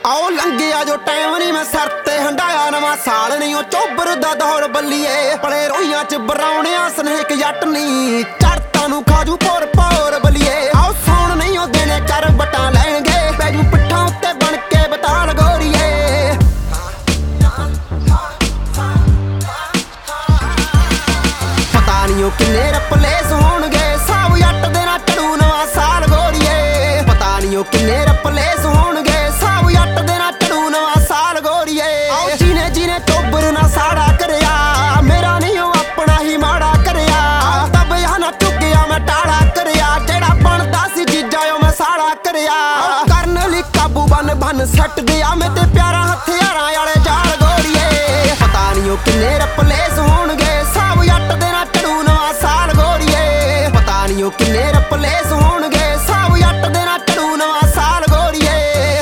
आओ लंघिया जो टाइम नहीं मैं सर ते हंडाया नवा साल नहीं चोबर दा दौर बल्लीए पले रोइयां च बराउणिया स्नेक जट नहीं चढ़ता नू खाजू पोर पोर बल्लीए आओ सौण नहीं ओ देने कर बटा लैणगे बैजू पिट्ठां उत्ते बन के बताल गोरीए पता नहीं ओ किन्ने रपलेस होणगे सब जट दे ना चढ़ू नवा साल गोरीए पता नहीं ओ किन्ने रपलेस होणगे बन सट दिया मैं ते प्यारा हथियारां वाले जाल गोरीए पता नहीं ओ किन्ने रपलेस होणगे सब जट दे ना चढ़ू नवा साल गोरीए पता नहीं ओ किन्ने रपलेस होणगे सब जट दे ना चढ़ू नवा साल गोरीए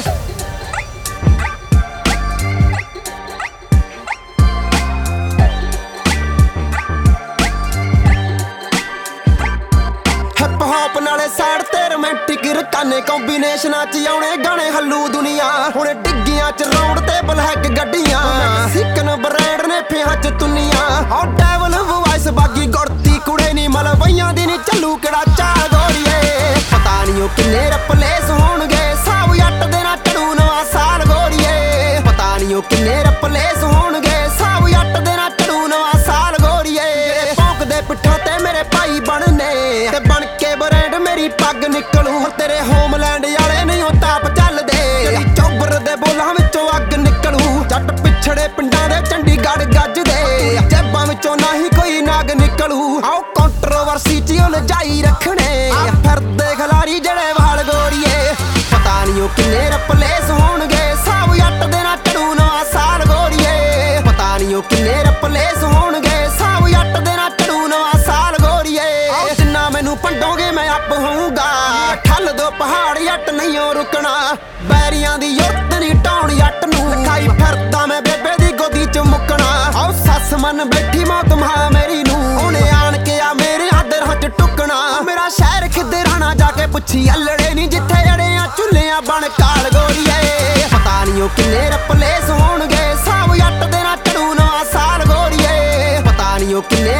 हिप हॉप नाले साइड ते रोमांटिक रकाने कॉम्बिनेशनां च आउणे गाणे हल्लू दुनिया हुण डिग्गियां च राउंड ते ब्लैक गड्डियां सिकन ब्रांड ने फियां च दुनिया ओ डेवल वॉइस बागी गुड़ती कुड़े नी मलवैयां दी नी चलू केड़ा चाल गोरीए पता नहीं ओ किन्ने रपलेस होणगे सब जट दे ना चढ़ू नवा साल गोरीए पता नहीं ओ किन्ने रपलेस होणगे सब जट दे ना चढ़ू नवा साल गोरीए भौंकदे पिट्ठां ते मेरे भाई बनने ते बन के ब्रांड मेरी पग निकलू तेरे होमलैंड वाले नहीं ताप चलदे चौबर दे बोलां विचों अग निकलू जट पिछड़े पिंडां दे चंडीगढ़ गजदे जेबां विचों नहीं कोई नाग निकलू आओ कंट्रोवर्सी च उलझाई रखने फिरदे खिलाड़ी जड़े वाल गोरीए पता नहीं ओ किन्ने रपलेस होणगे सब जट दे ना चढ़ू नवा साल गोरीए पता नहीं ओ किन्ने रपलेस होणगे सब जट दे ना चढ़ू नवा साल गोरीए जिन्ना मैनू पंडोगे मैं अप होऊंगा ठल दो पहाड़ जट नहीं ओ रुकना बैरियां दी युरत नी ढाउण जट नू खाई फिरदा मैं बेबे दी गोदी च मुकना आओ सस मन बैठी मौत महा मेरी नू ओने आण के आ मेरे आदरां च टुकना मेरा शहर खिदराना जाके पुछी अल्लड़े नी जिथे अड़ियां चुल्लियां बन काल गोरीए पता नहीं ओ किन्ने रपलेस होणगे सब जट दे ना चढ़ू नवा साल गोरीए पता नहीं ओ किन्ने